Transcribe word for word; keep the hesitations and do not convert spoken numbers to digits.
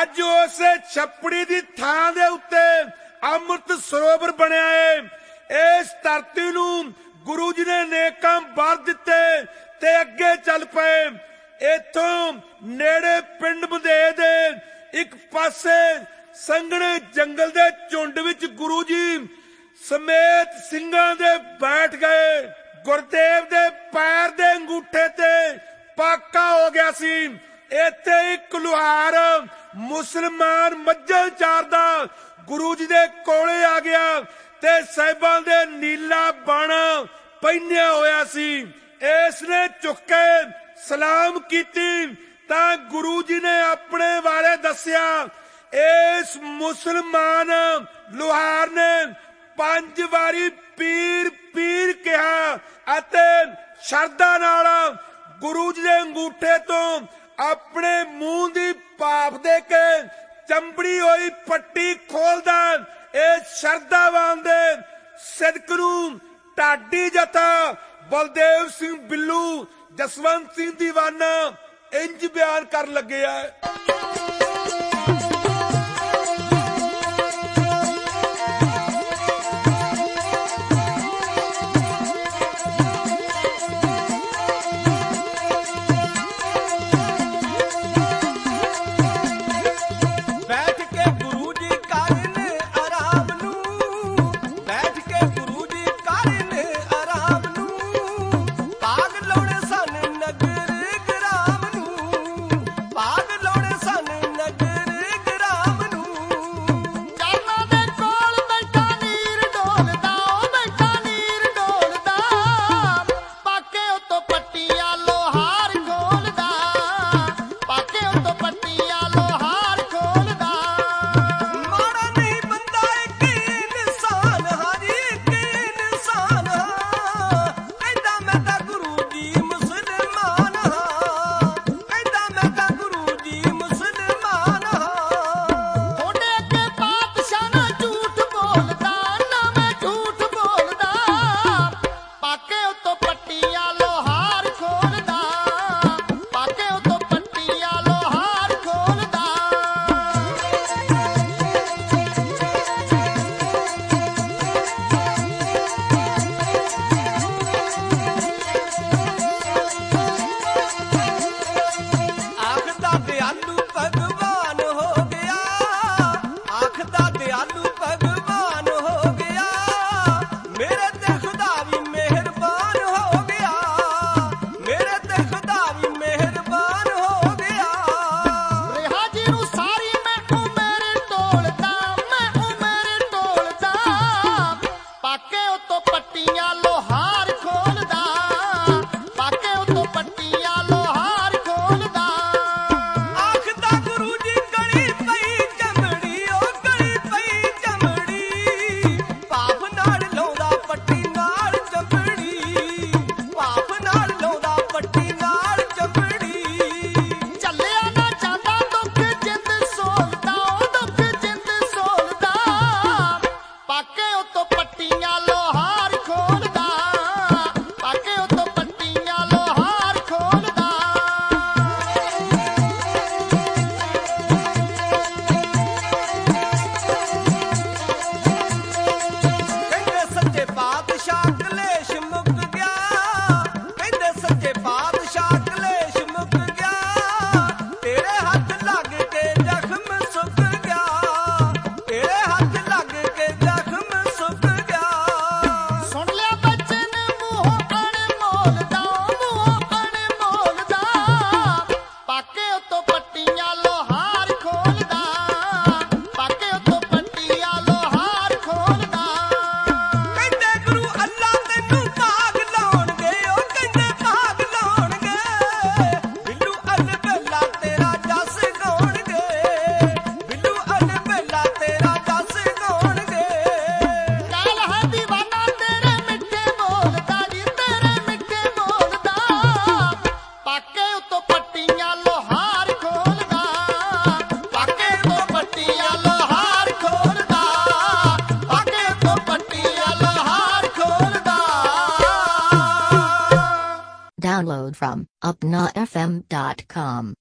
ਅੱਜ ਉਸ ਛੱਪੜੀ ਦੀ ਥਾਂ ਦੇ ਉੱਤੇ ਅੰਮ੍ਰਿਤ ਸਰੋਵਰ ਬਣਿਆ ਏ। ਇਸ ਧਰਤੀ ਨੂੰ ਗੁਰੂ ਜੀ ਨੇ ਨੇਕਾਂ ਵਰ ਦਿੱਤੇ ਤੇ ਅੱਗੇ ਚੱਲ ਪਏ। ਇੱਥੋਂ ਨੇੜੇ ਪਿੰਡ ਮਧੇ ਦੇ ਇੱਕ ਪਾਸੇ ਸੰਘਣੇ ਜੰਗਲ ਦੇ ਝੁੰਡ ਵਿੱਚ ਗੁਰੂ ਜੀ ਸਮੇਤ ਸਿੰਘਾਂ ਦੇ ਬੈਠ ਗਏ। ਗੁਰਦੇਵ ਦੇ ਪੈਰ ਦੇ ਅੰਗੂਠੇ ਤੇ ਪਾਕਾ ਹੋ ਗਿਆ ਸੀ। ਇੱਥੇ ਇੱਕ ਲੁਹਾਰ ਮੁਸਲਮਾਨ ਮੱਝਾਂ ਚਾਰਦਾ ਗੁਰੂ ਜੀ ਦੇ ਕੋਲੇ ਆ ਗਿਆ ਤੇ ਸਾਹਿਬਾਂ ਦੇ ਨੀਲਾ ਬਾਣਾ ਪਹਿਨਿਆ ਹੋਇਆ ਸੀ। ਇਸ ਨੇ ਝੁਕ ਕੇ ਸਲਾਮ ਕੀਤੀ ਤਾਂ ਗੁਰੂ ਜੀ ਨੇ ਆਪਣੇ ਬਾਰੇ ਦੱਸਿਆ। ਇਸ ਮੁਸਲਮਾਨ ਲੁਹਾਰ ਨੇ ਪੰਜ ਵਾਰੀ ਪੀਰ ਪੀਰ ਕਿਹਾ ਅਤੇ ਸ਼ਰਧਾ ਨਾਲ ਗੁਰੂ ਜੀ ਦੇ ਅੰਗੂਠੇ ਤੋਂ ਆਪਣੇ ਮੂੰਹ ਦੀ ਭਾਫ ਦੇ ਕੇ ਚੰਬੜੀ ਹੋਈ ਪੱਟੀ ਖੋਲਦਾ। ਇਹ ਸ਼ਰਧਾਵਾਨ ਦੇ ਸਿਦਕ ਨੂੰ ਢਾਡੀ ਜਥਾ ਬਲਦੇਵ ਸਿੰਘ ਬਿੱਲੂ, ਜਸਵੰਤ ਸਿੰਘ ਦੀਵਾਨਾ ਇੰਜ ਬਿਆਨ ਕਰਨ ਲੱਗੇ ਆ। Download from upna f m dot com.